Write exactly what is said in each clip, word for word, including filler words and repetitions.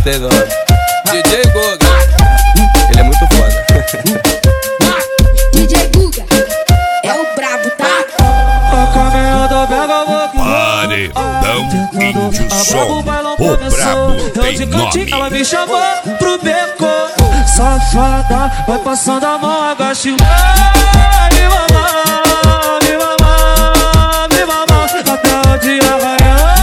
Gostei do nome. D J Guga. Ele é muito foda. D J Guga é o brabo, tá? Paredão Índio Som, o brabo tem nome. Ela me chamou pro beco. Safada, vai passando a mão, agacha e vai me mamar, me mamar, me mamar até o dia raiar.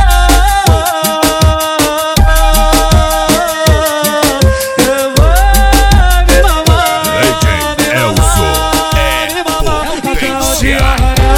Eu vou me mamar, D J Elson é potência.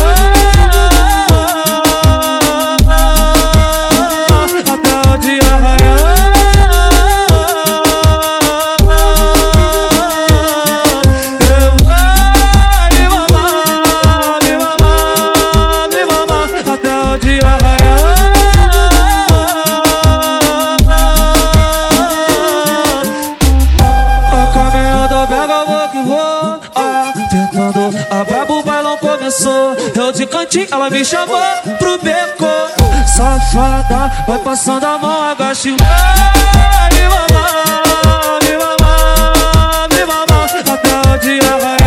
A brabo, o bailão começou. Eu de cantinho, ela me chamou pro beco. Safada, vai passando a mão, agacha e vai me mamar, me mamar, me mamar até o dia raiar.